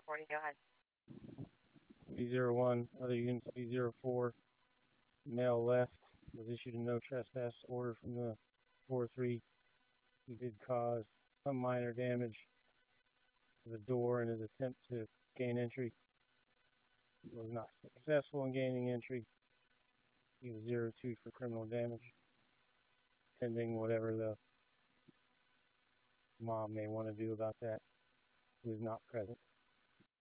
reporting. Go ahead. B01, other units B04, male left, was issued a no trespass order from the 4-3. He did cause some minor damage to the door in his attempt to gain entry. He was not successful in gaining entry. He was 02 for criminal damage, pending whatever the mom may want to do about that, who is not present.